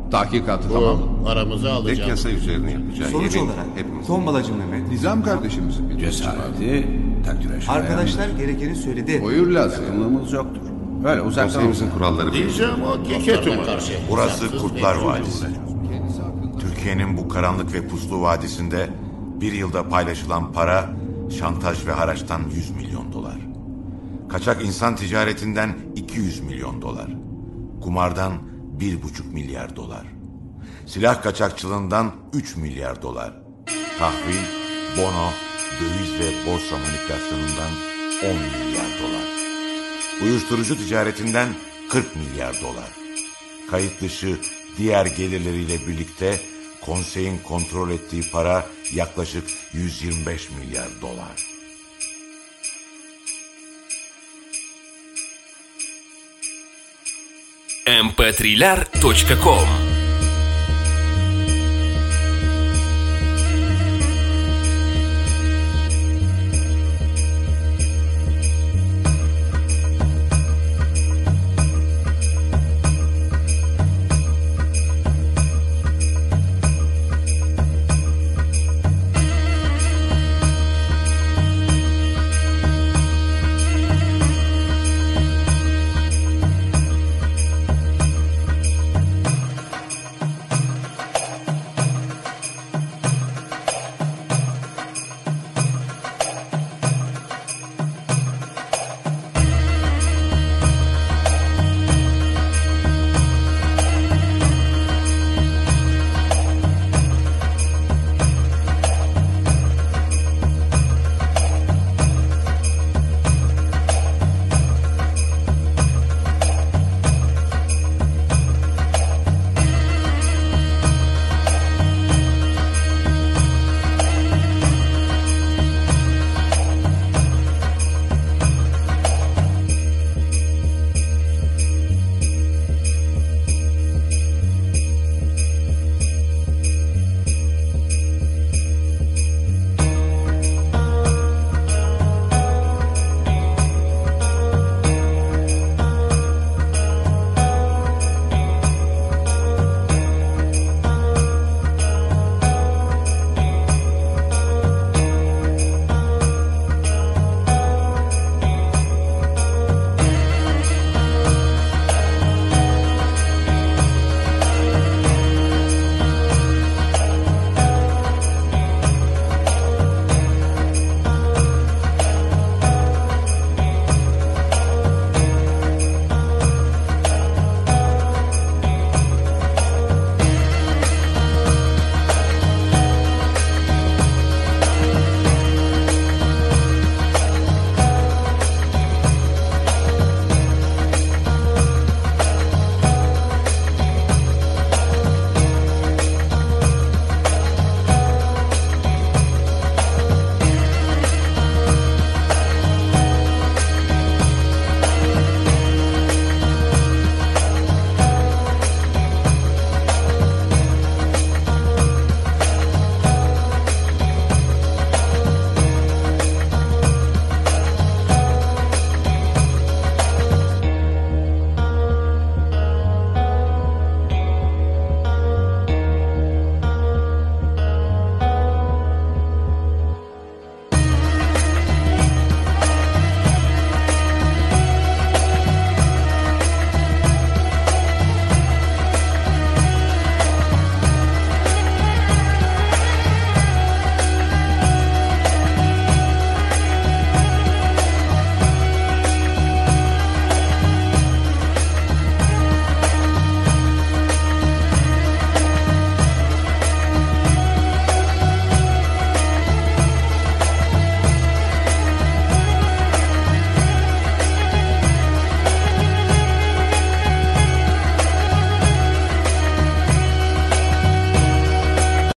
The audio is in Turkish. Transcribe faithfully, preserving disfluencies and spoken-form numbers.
Tahkikatı tamam mı? Bu aramıza Tek alacağım. yasa üzerine yapacağı Sonuç yemin olarak hepimiz. tombalacı Mehmet, Nizam kardeşimizin bir Cesareti takdire şayan. arkadaşlar gerekeni söyledi. Buyur lazım. Yakınlığımız yoktur. Öyle uzaktan Konseyimizin kuralları belli. Diyeceğim o keket umarım. Burası Kurtlar Vadisi. Türkiye'nin bu karanlık ve puslu vadisinde bir yılda paylaşılan para, şantaj ve haraçtan yüz milyon dolar. Kaçak insan ticaretinden iki yüz milyon dolar. Kumardan bir buçuk milyar dolar. Silah kaçakçılığından üç milyar dolar. Tahvil, bono, döviz ve borsa manipülasyonundan on milyar dolar. Uyuşturucu ticaretinden kırk milyar dolar. Kayıt dışı diğer gelirleriyle birlikte konseyin kontrol ettiği para yaklaşık yüz yirmi beş milyar dolar. em pe три ler точка ком